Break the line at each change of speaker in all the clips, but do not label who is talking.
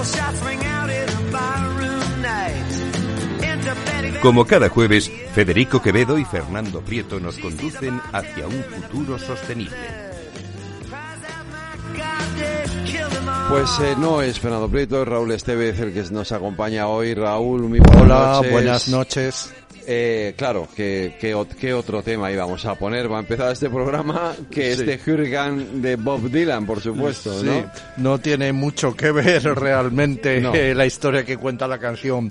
Como cada jueves, Federico Quevedo y Fernando Prieto nos conducen hacia un futuro sostenible.
Pues no es Fernando Prieto, es Raúl Estevez el que nos acompaña hoy. Raúl, muy buenas noches.
Hola, buenas noches.
Claro, ¿qué otro tema íbamos a poner? Va a empezar este programa, que es de Hurricane de Bob Dylan, por supuesto,
sí,
¿no?
No tiene mucho que ver realmente
no.
La historia que cuenta la canción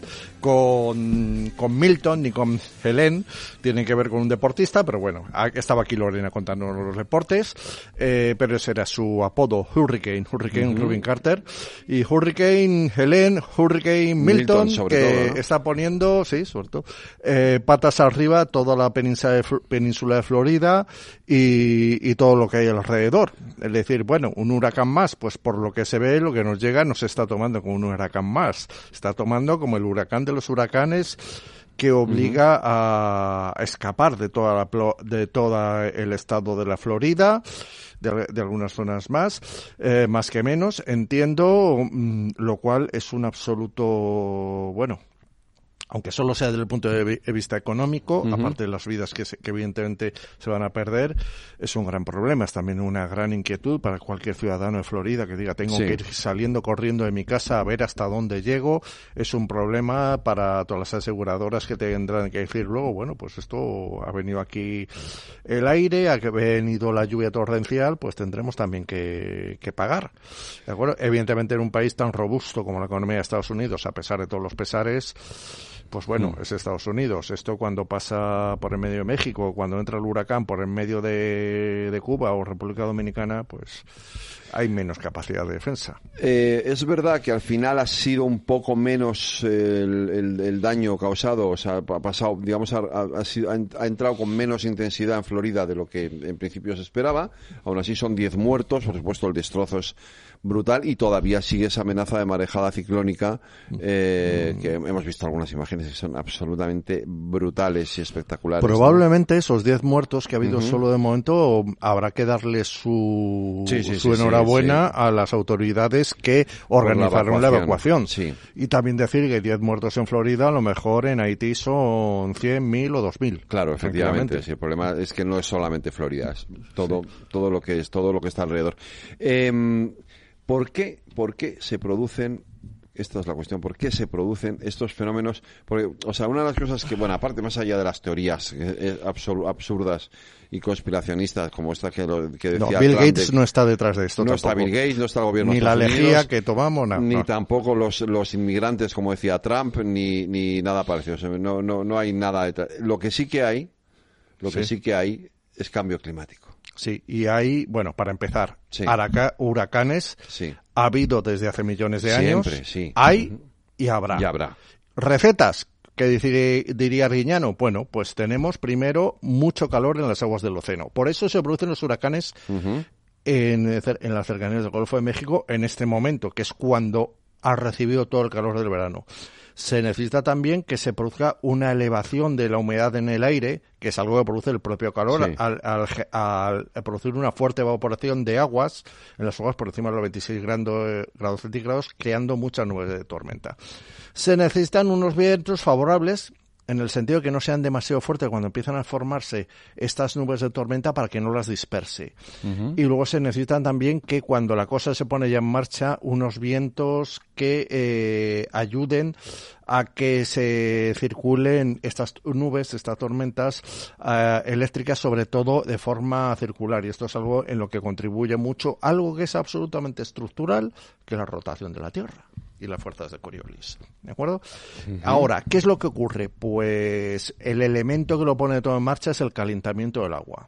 con Milton ni con Helen. Tiene que ver con un deportista, pero bueno, estaba aquí Lorena contándonos los deportes, pero ese era su apodo, Hurricane Rubin Carter. Y Hurricane Helen, Hurricane Milton que
todo, ¿no?
Está poniendo, sí, sobre todo, patas arriba toda la península de Florida y todo lo que hay alrededor. Es decir, bueno, un huracán más, pues por lo que se ve, lo que nos llega no se está tomando como un huracán más, está tomando como el huracán de los huracanes que obliga a escapar de todo el estado de la Florida, de algunas zonas más que menos, entiendo, lo cual es un absoluto, bueno, aunque solo sea desde el punto de vista económico, aparte de las vidas que evidentemente se van a perder, es un gran problema. Es también una gran inquietud para cualquier ciudadano de Florida que diga, tengo que ir saliendo corriendo de mi casa a ver hasta dónde llego. Es un problema para todas las aseguradoras que tendrán que decir luego, bueno, pues esto ha venido aquí el aire, ha venido la lluvia torrencial, pues tendremos también que pagar. ¿De acuerdo? Evidentemente en un país tan robusto como la economía de Estados Unidos, a pesar de todos los pesares, pues bueno, es Estados Unidos. Esto cuando pasa por en medio de México, cuando entra el huracán por en medio de Cuba o República Dominicana, pues hay menos capacidad de defensa.
Es verdad que al final ha sido un poco menos el daño causado, o sea, ha pasado, digamos, ha entrado con menos intensidad en Florida de lo que en principio se esperaba. Aún así son 10 muertos, por supuesto el destrozo es brutal y todavía sigue esa amenaza de marejada ciclónica que hemos visto algunas imágenes que son absolutamente brutales y espectaculares.
Probablemente esos 10 muertos que ha habido solo de momento habrá que darle su enhorabuena a las autoridades que organizaron la evacuación.
Sí.
Y también decir que 10 muertos en Florida, a lo mejor en Haití son 100, 1000 o 2000.
Claro, efectivamente. Sí, el problema es que no es solamente Florida, es todo lo que está alrededor. ¿Por qué se producen? Esta es la cuestión. ¿Por qué se producen estos fenómenos? Porque, o sea, una de las cosas que, bueno, aparte, más allá de las teorías absurdas y conspiracionistas, como esta que decía
no, Bill
Trump,
Gates no está detrás de esto.
No
tampoco.
está Bill Gates, no está el gobierno
ni
de
la
Estados
lejía
Unidos,
que tomamos,
ni tampoco los inmigrantes, como decía Trump, ni nada parecido. O sea, no hay nada detrás. Lo que sí que hay es cambio climático.
Sí, y hay, bueno, para empezar, huracanes ha habido desde hace millones de años, hay y habrá. Recetas, que diría Arguiñano, bueno, pues tenemos primero mucho calor en las aguas del océano. Por eso se producen los huracanes en las cercanías del Golfo de México en este momento, que es cuando ha recibido todo el calor del verano. Se necesita también que se produzca una elevación de la humedad en el aire, que es algo que produce el propio calor, al producir una fuerte evaporación de aguas, en las aguas por encima de los 26 grados centígrados, creando muchas nubes de tormenta. Se necesitan unos vientos favorables, en el sentido que no sean demasiado fuertes cuando empiezan a formarse estas nubes de tormenta para que no las disperse. Y luego se necesitan también que cuando la cosa se pone ya en marcha, unos vientos que ayuden a que se circulen estas nubes, estas tormentas eléctricas, sobre todo de forma circular. Y esto es algo en lo que contribuye mucho algo que es absolutamente estructural, que es la rotación de la Tierra y las fuerzas de Coriolis. ¿De acuerdo? Ahora, ¿qué es lo que ocurre? Pues el elemento que lo pone todo en marcha es el calentamiento del agua.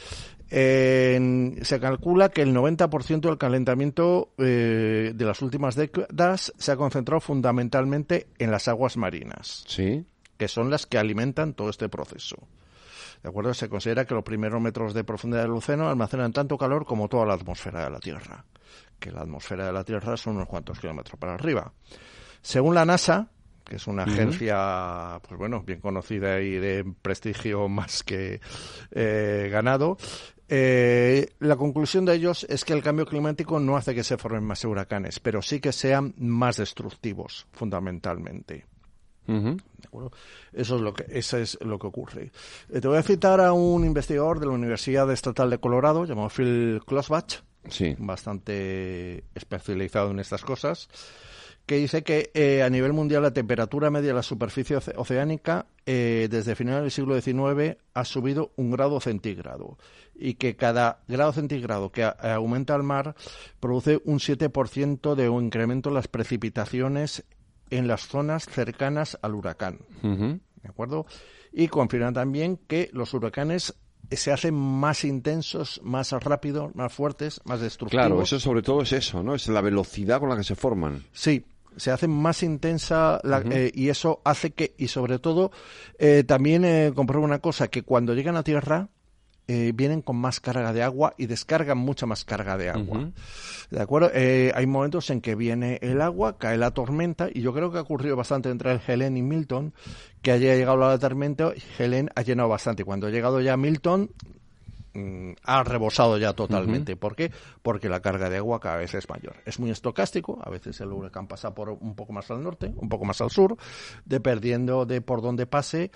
Se calcula que el 90% del calentamiento de las últimas décadas se ha concentrado fundamentalmente en las aguas marinas, que son las que alimentan todo este proceso. ¿De acuerdo? Se considera que los primeros metros de profundidad del océano almacenan tanto calor como toda la atmósfera de la Tierra, que la atmósfera de la Tierra son unos cuantos kilómetros para arriba. Según la NASA, que es una agencia, pues bueno, bien conocida y de prestigio más que ganado, La conclusión de ellos es que el cambio climático no hace que se formen más huracanes, pero sí que sean más destructivos, fundamentalmente. ¿De acuerdo? Eso es lo que ocurre. Te voy a citar a un investigador de la Universidad Estatal de Colorado, llamado Phil Klossbach, bastante especializado en estas cosas, que dice que a nivel mundial la temperatura media de la superficie oceánica desde finales del siglo XIX ha subido 1 grado centígrado y que cada grado centígrado que aumenta el mar produce un 7% de incremento en las precipitaciones en las zonas cercanas al huracán. ¿De acuerdo? Y confirma también que los huracanes se hacen más intensos, más rápidos, más fuertes, más destructivos.
Claro, eso sobre todo es eso, ¿no? Es la velocidad con la que se forman.
Sí, se hace más intensa y eso hace que, y sobre todo, también comprueba una cosa, que cuando llegan a tierra vienen con más carga de agua y descargan mucha más carga de agua. ¿De acuerdo? Hay momentos en que viene el agua, cae la tormenta, y yo creo que ha ocurrido bastante entre el Helene y Milton, que haya llegado la tormenta, Helene ha llenado bastante. Cuando ha llegado ya Milton, ha rebosado ya totalmente. ¿Por qué? Porque la carga de agua cada vez es mayor. Es muy estocástico, a veces el huracán pasa por un poco más al norte, un poco más al sur, dependiendo de por dónde pase,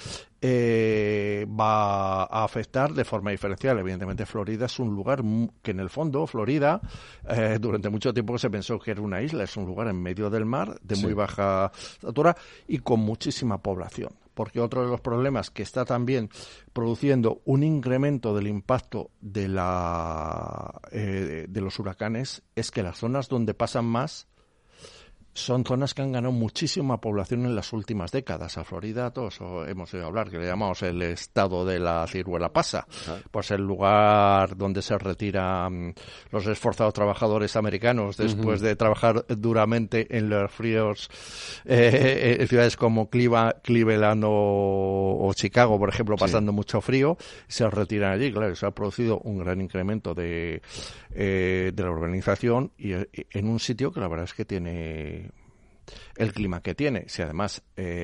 va a afectar de forma diferencial. Evidentemente Florida es un lugar que en el fondo, Florida, durante mucho tiempo se pensó que era una isla, es un lugar en medio del mar, de muy baja altura y con muchísima población. Porque otro de los problemas que está también produciendo un incremento del impacto de los huracanes es que las zonas donde pasan más son zonas que han ganado muchísima población en las últimas décadas. A Florida todos hemos oído hablar, que le llamamos el estado de la ciruela pasa. Pues el lugar donde se retiran los esforzados trabajadores americanos después de trabajar duramente en los fríos en ciudades como Cleveland o Chicago, por ejemplo, pasando mucho frío, se retiran allí. Claro, se ha producido un gran incremento de la urbanización y en un sitio que la verdad es que tiene el clima que tiene. Si además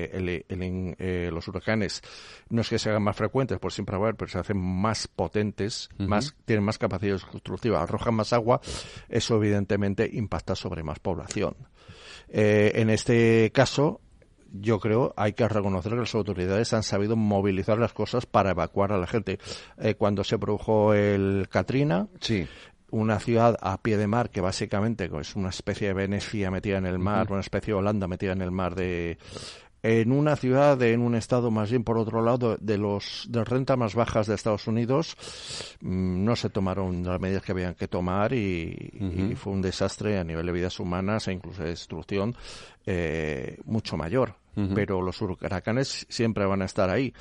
los huracanes no es que se hagan más frecuentes, por siempre haber, pero se hacen más potentes, tienen más capacidad destructiva, arrojan más agua, eso evidentemente impacta sobre más población. En este caso, yo creo hay que reconocer que las autoridades han sabido movilizar las cosas para evacuar a la gente. Cuando se produjo el Katrina, una ciudad a pie de mar que básicamente es una especie de Venecia metida en el mar, una especie de Holanda metida en el mar, en una ciudad, en un estado más bien por otro lado de renta más bajas de Estados Unidos, no se tomaron las medidas que habían que tomar y fue un desastre a nivel de vidas humanas e incluso de destrucción mucho mayor. Pero los huracanes siempre van a estar ahí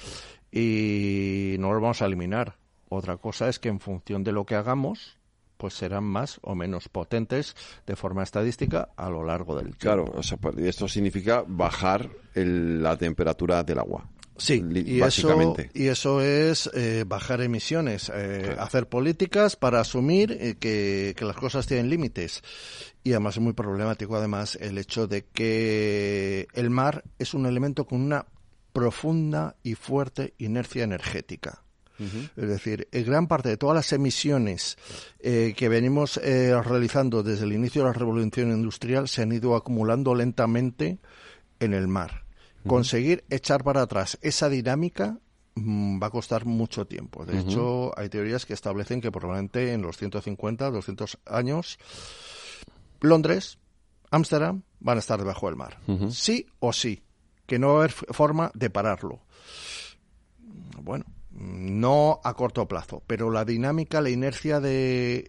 y no los vamos a eliminar. Otra cosa es que en función de lo que hagamos, pues serán más o menos potentes de forma estadística a lo largo del tiempo.
Claro, o sea, esto significa bajar la temperatura del agua.
Sí, básicamente. Y eso es bajar emisiones, hacer políticas para asumir que las cosas tienen límites. Y además es muy problemático además el hecho de que el mar es un elemento con una profunda y fuerte inercia energética. Es decir, gran parte de todas las emisiones que venimos realizando desde el inicio de la revolución industrial se han ido acumulando lentamente en el mar. Conseguir echar para atrás esa dinámica va a costar mucho tiempo. De hecho, hay teorías que establecen que probablemente en los 150, 200 años, Londres, Ámsterdam van a estar debajo del mar. Sí o sí, que no va a haber forma de pararlo. Bueno, no a corto plazo, pero la dinámica, la inercia del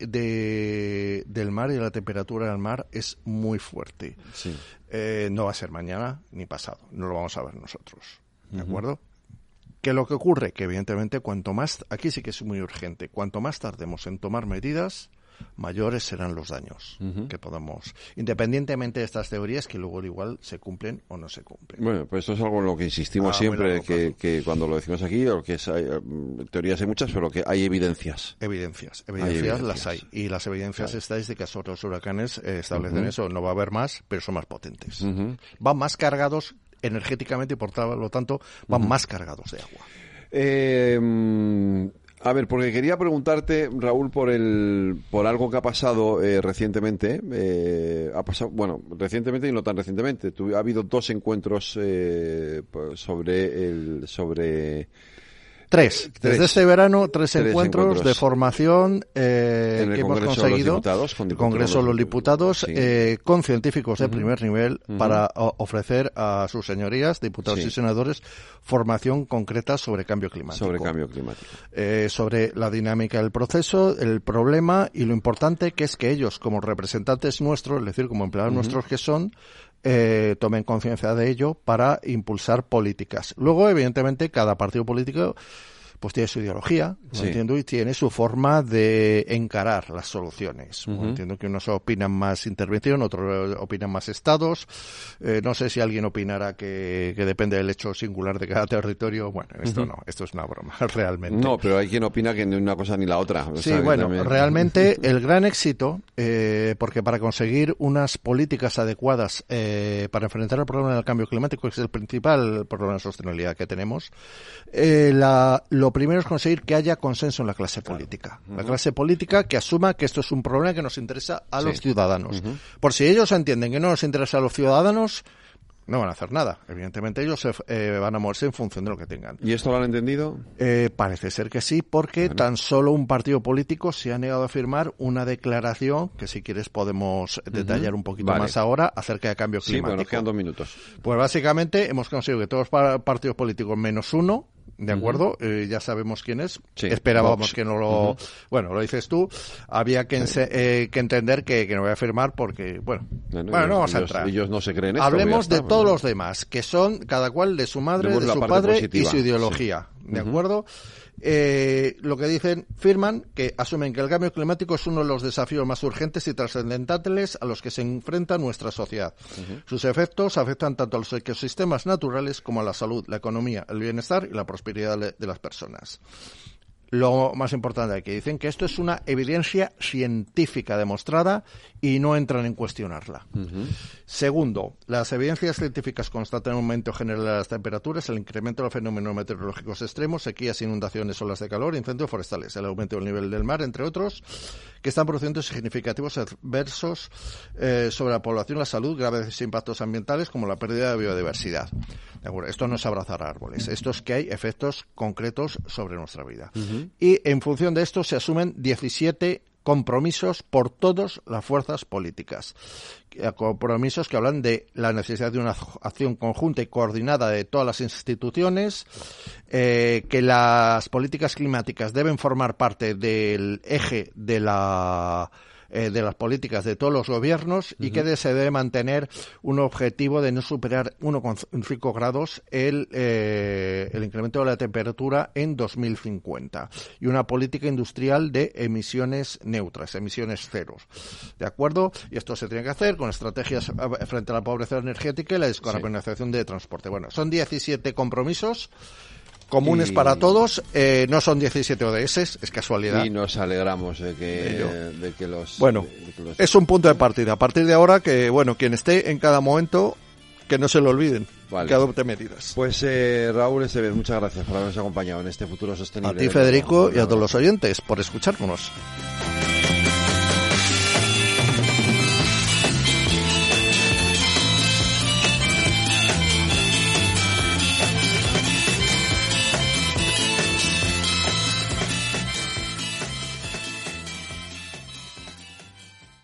mar y de la temperatura del mar es muy fuerte. No va a ser mañana ni pasado, no lo vamos a ver nosotros, ¿de acuerdo? ¿Qué es lo que ocurre? Que evidentemente cuanto más, aquí sí que es muy urgente, cuanto más tardemos en tomar medidas, mayores serán los daños que podamos, independientemente de estas teorías que luego igual se cumplen o no se cumplen.
Bueno, pues esto es algo en lo que insistimos siempre, que cuando lo decimos aquí, teorías hay muchas, pero que hay evidencias.
Evidencias las hay, y las evidencias estadísticas sobre los huracanes establecen eso, no va a haber más, pero son más potentes. Van más cargados energéticamente y por lo tanto van más cargados de agua.
A ver, porque quería preguntarte, Raúl, por algo que ha pasado recientemente. Recientemente y no tan recientemente. Ha habido 2 encuentros sobre
Tres. Desde este verano, tres encuentros de formación que hemos conseguido en el Congreso de los Diputados con científicos de primer nivel para ofrecer a sus señorías, diputados y senadores, formación concreta sobre cambio climático. Sobre la dinámica del proceso, el problema y lo importante que es que ellos, como representantes nuestros, es decir, como empleados nuestros que son, tomen conciencia de ello para impulsar políticas. Luego, evidentemente, cada partido político pues tiene su ideología, entiendo, y tiene su forma de encarar las soluciones. Entiendo que unos opinan más intervención, otros opinan más estados. No sé si alguien opinará que depende del hecho singular de cada territorio. Bueno, esto no, esto es una broma, realmente.
No, pero hay quien opina que ni una cosa ni la otra.
Sí, bueno, también... realmente el gran éxito, porque para conseguir unas políticas adecuadas para enfrentar el problema del cambio climático, que es el principal problema de sostenibilidad que tenemos, lo primero es conseguir que haya consenso en la clase política. La clase política que asuma que esto es un problema que nos interesa a los ciudadanos. Por si ellos entienden que no nos interesa a los ciudadanos, no van a hacer nada. Evidentemente ellos van a moverse en función de lo que tengan.
¿Y esto lo han entendido?
Parece ser que sí, porque tan solo un partido político se ha negado a firmar una declaración, que si quieres podemos detallar un poquito más ahora, acerca de cambio climático.
Sí, bueno, quedan 2 minutos.
Pues básicamente hemos conseguido que todos los partidos políticos menos uno, ¿de acuerdo? Ya sabemos quién es. Esperábamos que no lo... Bueno, lo dices tú. Había que entender que no voy a firmar porque, bueno, no vamos a entrar.
Ellos no se creen esto.
Hablemos de todos los demás, que son cada cual de su madre, de su padre positiva, y su ideología. ¿De acuerdo? Lo que dicen, firman que asumen que el cambio climático es uno de los desafíos más urgentes y trascendentales a los que se enfrenta nuestra sociedad. Sus efectos afectan tanto a los ecosistemas naturales como a la salud, la economía, el bienestar y la prosperidad de las personas. Lo más importante es que dicen que esto es una evidencia científica demostrada y no entran en cuestionarla. Segundo, las evidencias científicas constatan un aumento general de las temperaturas, el incremento de los fenómenos meteorológicos extremos, sequías, inundaciones, olas de calor, incendios forestales, el aumento del nivel del mar, entre otros, que están produciendo significativos adversos sobre la población, la salud, graves impactos ambientales como la pérdida de biodiversidad. ¿De acuerdo? Esto no es abrazar árboles, esto es que hay efectos concretos sobre nuestra vida. Y en función de esto se asumen 17 compromisos por todas las fuerzas políticas. Compromisos que hablan de la necesidad de una acción conjunta y coordinada de todas las instituciones, que las políticas climáticas deben formar parte del eje de las políticas de todos los gobiernos y que se debe mantener un objetivo de no superar 1,5 grados el incremento de la temperatura en 2050 y una política industrial de emisiones neutras, emisiones ceros. ¿De acuerdo? Y esto se tiene que hacer con estrategias frente a la pobreza energética y la descarbonización de transporte. Bueno, son 17 compromisos comunes para todos, no son 17 ODS, es casualidad.
Y nos alegramos de que los...
Bueno, es un punto de partida. A partir de ahora, que bueno, quien esté en cada momento, que no se lo olviden, que adopte medidas.
Pues Raúl Estevez, muchas gracias por habernos acompañado en este Futuro Sostenible.
A ti, Federico, y a todos los oyentes por escucharnos.